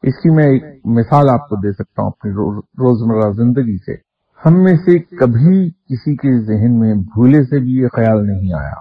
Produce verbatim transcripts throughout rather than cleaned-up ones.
اس کی میں ایک مثال آپ کو دے سکتا ہوں اپنی روزمرہ زندگی سے. ہم میں سے کبھی کسی کے ذہن میں بھولے سے بھی یہ خیال نہیں آیا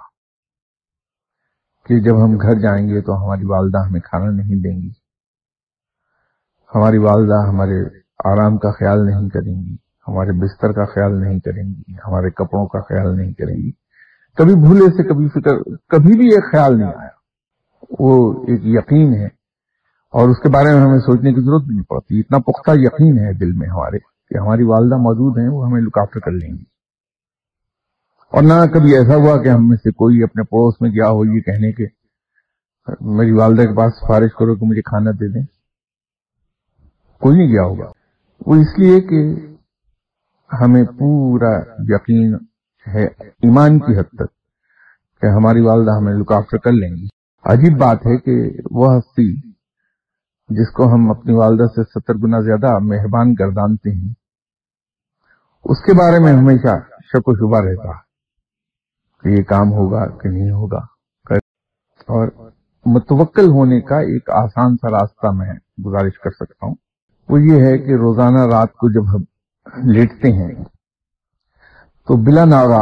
کہ جب ہم گھر جائیں گے تو ہماری والدہ ہمیں کھانا نہیں دیں گی، ہماری والدہ ہمارے آرام کا خیال نہیں کریں گی، ہمارے بستر کا خیال نہیں کریں گی، ہمارے کپڑوں کا خیال نہیں کریں گی. کبھی بھولے سے کبھی فکر کبھی بھی ایک خیال نہیں آیا. وہ ایک یقین ہے اور اس کے بارے میں ہمیں سوچنے کی ضرورت بھی نہیں پڑتی. اتنا پختہ یقین ہے دل میں ہمارے کہ ہماری والدہ موجود ہیں، وہ ہمیں لک آفٹر کر لیں گی. اور نہ کبھی ایسا ہوا کہ ہم میں سے کوئی اپنے پڑوس میں گیا ہو یہ کہنے کے میری والدہ کے پاس سفارش کرو کہ مجھے کھانا دے دیں. کوئی نہیں گیا ہوگا. وہ اس لیے کہ ہمیں پورا یقین ہے ایمان کی حد تک کہ ہماری والدہ ہمیں لک آفٹر کر لیں گی. عجیب بات ہے کہ وہ ہستی جس کو ہم اپنی والدہ سے ستر گنا زیادہ مہربان گردانتے ہیں، اس کے بارے میں ہمیشہ شک و شبہ رہتا کہ یہ کام ہوگا کہ نہیں ہوگا. اور متوکل ہونے کا ایک آسان سا راستہ میں گزارش کر سکتا ہوں، وہ یہ ہے کہ روزانہ رات کو جب ہم لیٹتے ہیں تو بلا ناغہ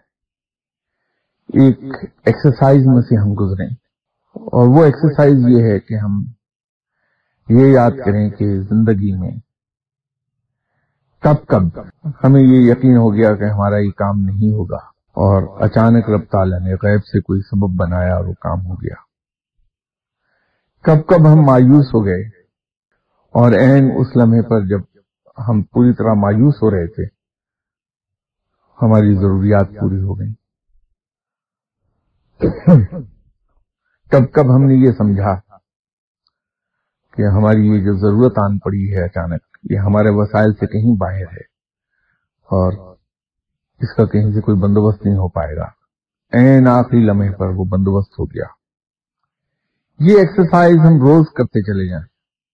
ایک ایکسرسائز میں سے ہم گزریں. اور وہ ایکسرسائز یہ ہے کہ ہم یہ یاد کریں کہ زندگی میں کب کب ہمیں یہ یقین ہو گیا کہ ہمارا یہ کام نہیں ہوگا اور اچانک رب تعالیٰ نے غیب سے کوئی سبب بنایا اور وہ کام ہو گیا. کب کب ہم مایوس ہو گئے اور عین اس لمحے پر جب ہم پوری طرح مایوس ہو رہے تھے ہماری ضروریات پوری ہو گئیں. کب کب ہم نے یہ سمجھا کہ ہماری یہ جو ضرورت آن پڑی ہے اچانک یہ ہمارے وسائل سے کہیں باہر ہے اور اس کا کہیں سے کوئی بندوبست نہیں ہو پائے گا. عین آخری لمحے پر وہ بندوبست ہو گیا. یہ ایکسرسائز ہم روز کرتے چلے جائیں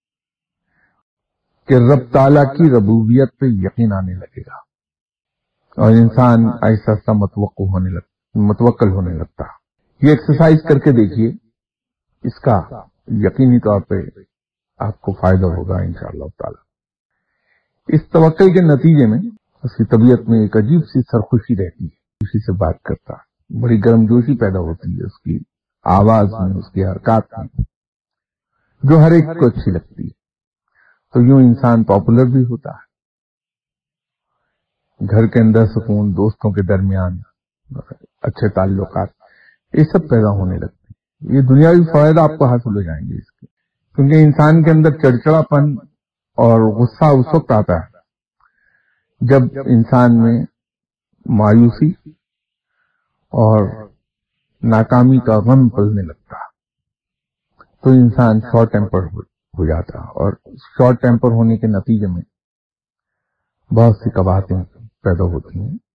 کہ رب تعالیٰ کی ربوبیت پہ یقین آنے لگے گا اور انسان آہستہ آہستہ متوقع ہونے لگ متوکل ہونے لگتا. یہ ایکسرسائز کر کے دیکھیے، اس کا یقینی طور پہ آپ کو فائدہ ہوگا انشاءاللہ تعالی. اس توکل کے نتیجے میں اس کی طبیعت میں ایک عجیب سی سرخوشی رہتی ہے. خوشی سے بات کرتا، بڑی گرمجوشی پیدا ہوتی ہے اس کی آواز میں، اس کی حرکات میں، جو ہر ایک کو اچھی لگتی ہے. تو یوں انسان پاپولر بھی ہوتا ہے. گھر کے اندر سکون، دوستوں کے درمیان اچھے تعلقات، یہ سب پیدا ہونے لگتے ہیں. یہ دنیاوی فوائد آپ کو حاصل ہو جائیں گے اس کے، کیونکہ انسان کے اندر چڑچڑاپن اور غصہ اس وقت آتا ہے جب انسان میں مایوسی اور ناکامی کا غم پلنے لگتا، تو انسان شارٹ ٹیمپر ہو جاتا اور شارٹ ٹیمپر ہونے کے نتیجے میں بہت سی قباحتیں پیدا ہوتی ہیں.